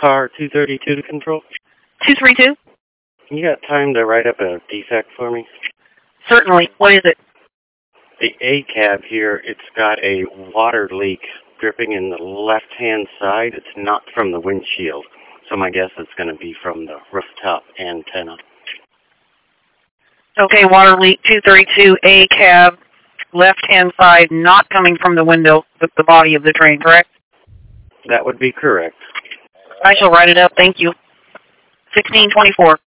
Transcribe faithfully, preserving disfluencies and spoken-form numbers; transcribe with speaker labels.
Speaker 1: car two thirty-two to control.
Speaker 2: two three two?
Speaker 1: You got time to write up a defect for me?
Speaker 2: Certainly. What is it?
Speaker 1: The A cab here, it's got a water leak dripping in the left-hand side. It's not from the windshield, so my guess it's going to be from the rooftop antenna.
Speaker 2: Okay, water leak two thirty-two, A cab, left-hand side, not coming from the window, but the body of the train, correct?
Speaker 1: That would be correct.
Speaker 2: I shall write it up. Thank you. sixteen twenty-four.